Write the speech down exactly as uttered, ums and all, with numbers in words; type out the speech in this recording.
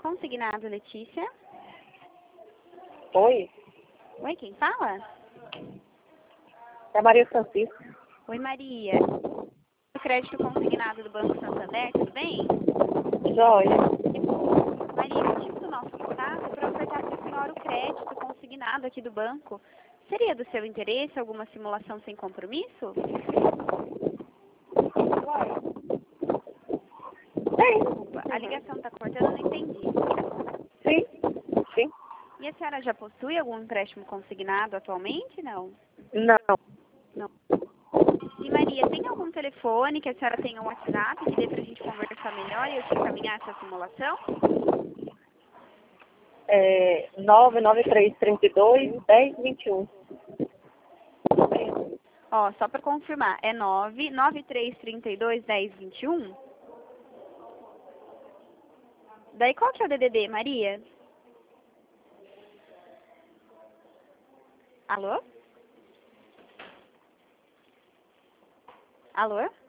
Consignado, Letícia. Oi, Oi, quem fala? é a Maria Francisca. Oi, Maria. O crédito consignado do Banco Santander, tudo bem? Joia. Maria, o motivo do nosso contato é para ofertar para a senhora o crédito consignado aqui do banco. Seria do seu interesse alguma simulação sem compromisso? Sim, Desculpa, a ligação está cortando, eu não entendi. sim, sim. E a senhora já possui algum empréstimo consignado atualmente? Não. Não, Não. E Maria, tem algum telefone que a senhora tenha um WhatsApp que dê para a gente conversar melhor e eu te encaminhar essa simulação? é nove nove três, três dois, dez, vinte e um. Ó, só para confirmar, é nove nove três três dois, dez, vinte e um? Daí qual que é o D D D, Maria? Alô? Alô?